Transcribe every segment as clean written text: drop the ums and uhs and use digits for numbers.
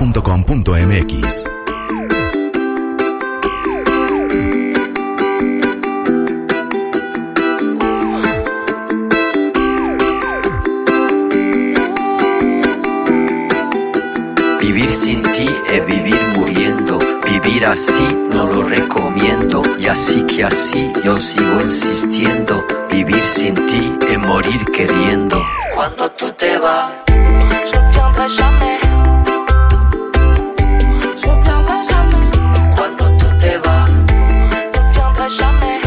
www.radiosago.com.mx. Vivir sin ti es vivir muriendo. Vivir así no lo recomiendo. Y así que así yo sigo insistiendo. Vivir sin ti es morir queriendo. Cuando tú te vas, je reviendrai jamais. Je reviendrai jamais. Cuando tú te vas, je reviendrai jamais.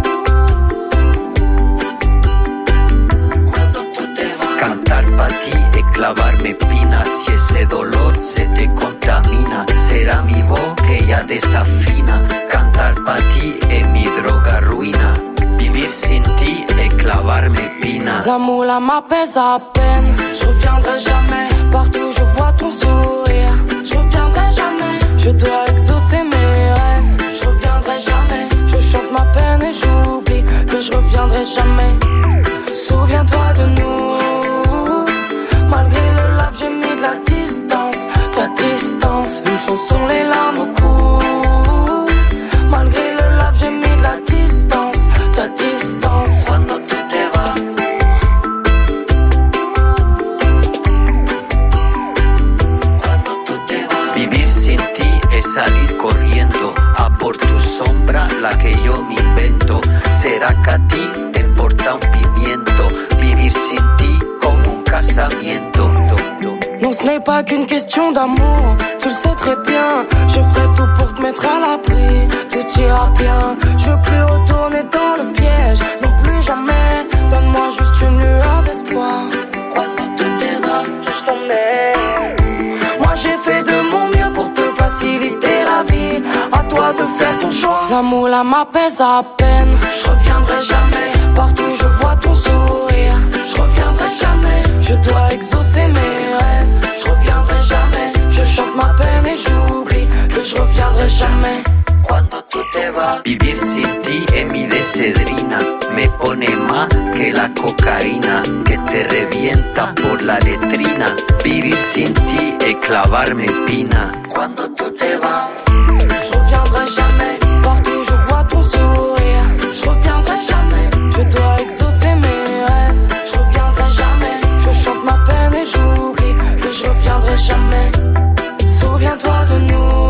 Cuando tú te vas. Cantar pa' ti es clavarme espinas. Si ese dolor se te contamina, será mi voz que ya desafina. Cantar pa' ti es mi droga ruina. Vivir sin ti es clavarme espina. L'amour là m'apaise à peine. Je reviendrai jamais. Partout je vois ton sourire. Je reviendrai jamais. Je dois exaucer mes rêves. Je reviendrai jamais. Je chante ma peine et j'oublie que je reviendrai jamais. Souviens-toi de nous. Malgré le lave, j'ai mis de la distance. Ta distance, une chanson, les larmes au cou. Malgré le lave, j'ai mis de la distance. Ta distance. Cuando tú te vas, cuando tú te vas. Vivir sin ti es salir corriendo a por tu sombra, la que yo me invento. Será que a ti te importa un pimiento. Vivir sin ti como un casamiento. Non, ce n'est pas qu'une question d'amour, tu le sais très bien. Je ferai tout pour te mettre à l'abri, tout ira bien. Je veux plus retourner dans le piège, non plus jamais. Donne-moi juste une lueur d'espoir. Cuando tú te vas, Je t'emmène. Moi j'ai fait de mon mieux pour te faciliter la vie. À toi de faire ton choix. L'amour là m'apaise à peine. Je reviendrai jamais. Partout je vois ton sourire. Je reviendrai jamais. Je dois exaucer mes rêves. Je reviendrai jamais. Je chante ma peine et j'oublie que je reviendrai jamais. cuando tú te vas. Vivir sin ti es mi desedrina. Me pone más que la cocaína que te revienta por la letrina. Vivir sin ti es clavarme espina. Cuando tú te vas, Je reviendrai jamais. Partout je vois ton sourire. Je reviendrai jamais. Je dois exaucer mes rêves. Je reviendrai jamais. Je chante ma peine et j'oublie que je reviendrai jamais. Souviens-toi de nous.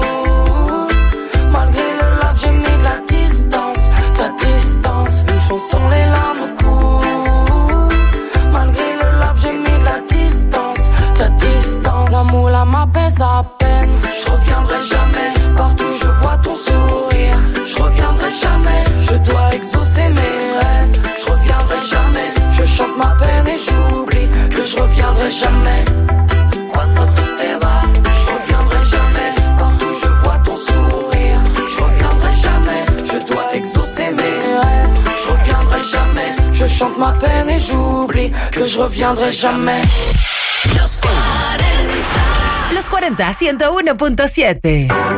Malgré le lave, j'ai mis de la distance. Ta distance, une chanson, les larmes au cou. Malgré le lave, j'ai mis de la distance. Ta distance, l'amour là m'apaise à peine. Je reviendrai jamais. Partout je vois ton sourire. Je reviendrai jamais. Je dois exaucer mes rêves. Je reviendrai jamais. Je chante ma peine et j'oublie que je reviendrai jamais. cuando tú te vas, Je reviendrai jamais. Partout je vois ton sourire. Je reviendrai jamais. Je dois exaucer mes rêves. Je reviendrai jamais. Je chante ma peine et j'oublie que je reviendrai jamais. Los 40 101.7.